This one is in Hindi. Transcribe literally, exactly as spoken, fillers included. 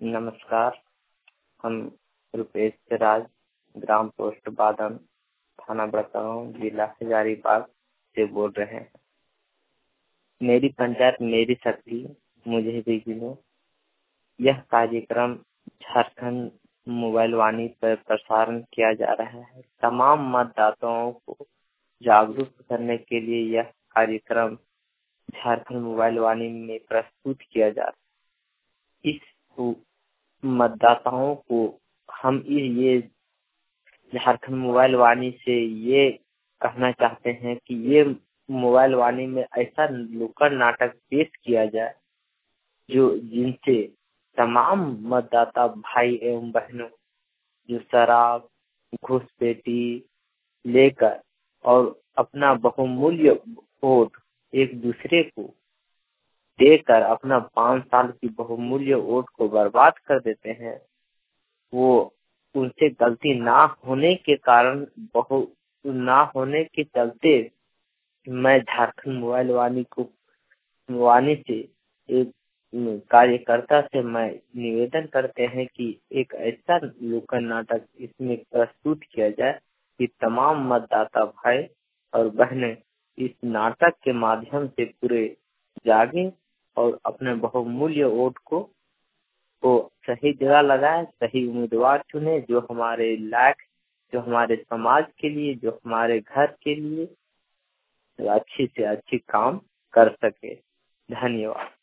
नमस्कार। हम रुपेश राज, ग्राम पोस्ट बादम, थाना बड़गांव, जिला हजारीबाग से बोल रहे हैं। मेरी पंचायत मेरी शक्ति, मुझे भी गिनो। यह कार्यक्रम झारखंड मोबाइल वाणी पर प्रसारण किया जा रहा है। तमाम मतदाताओं को जागरूक करने के लिए यह कार्यक्रम झारखंड मोबाइल वाणी में प्रस्तुत किया जा रहा है। इस मतदाताओं को हम ये झारखंड मोबाइल वाणी से ये कहना चाहते हैं कि ये मोबाइल वाणी में ऐसा नुक्कड़ नाटक पेश किया जाए जो जिनसे तमाम मतदाता भाई एवं बहनों जो शराब घुसपैठी लेकर और अपना बहुमूल्य वोट एक दूसरे को देकर अपना पाँच साल की बहुमूल्य वोट को बर्बाद कर देते हैं, वो उनसे गलती ना होने के कारण बहु ना होने के चलते मैं झारखंड मोबाइल वाणी को वाणी से एक कार्यकर्ता से मैं निवेदन करते हैं कि एक ऐसा नुक्कड़ नाटक इसमें प्रस्तुत किया जाए कि तमाम मतदाता भाई और बहनें इस नाटक के माध्यम से पूरे जागे और अपने बहुमूल्य वोट को को सही जगह लगाए, सही उम्मीदवार चुने जो हमारे लायक, जो हमारे समाज के लिए, जो हमारे घर के लिए अच्छी से अच्छी काम कर सके। धन्यवाद।